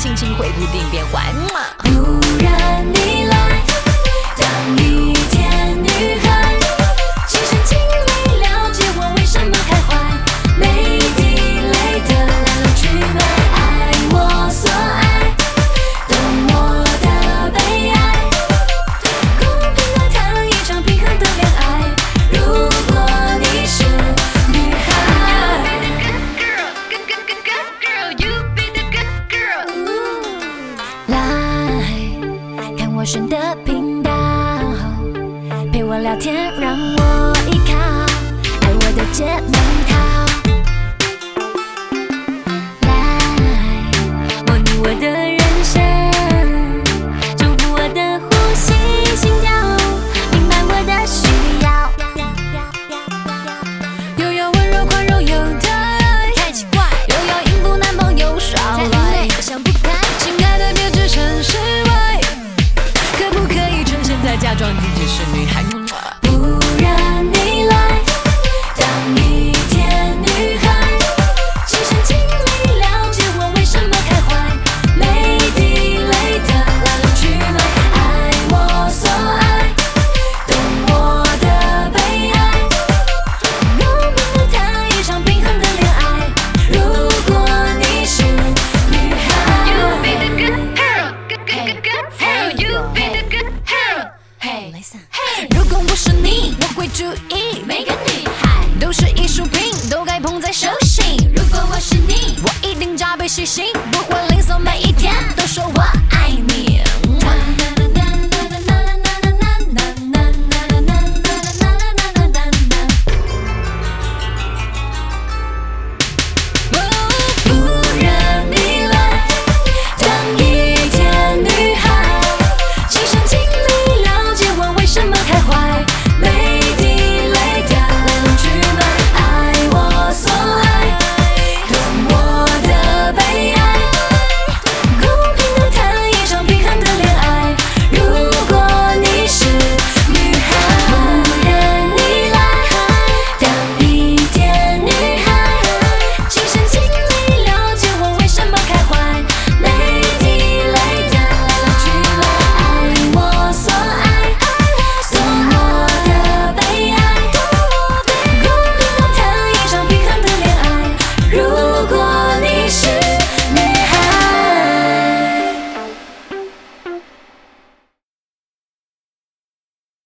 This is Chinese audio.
心情会不定变坏。 不然你来当一天女孩，亲身经历了解我为什么开怀，没地雷的来龙去脉，爱我所爱，懂我的悲哀，公平的谈一场平衡的恋爱。如果你是女孩，来看我选的频道，陪我聊天，让我依靠，爱我的姐妹淘。来模拟我的人生，重复我的呼吸心跳，明白我的需要。又要温柔宽容有的爱，太奇怪，又要应付男朋友耍赖，想不开，亲爱的别置身事外， 可不可以趁现在假装自己是女孩？ 不然你来当一天女孩，亲身经历了解我为什么开怀，没地雷的来龙去脉，爱我所爱，懂我的悲哀，公平的谈一场平衡的恋爱。如果你是女孩， You be the good hero, good hero. You be the good hero. 嘿， 如果我是你，我会注意每个女孩都是艺术品，都该捧在手心。 如果我是你， 我一定加倍细心，不会吝啬，每一天都说我爱你。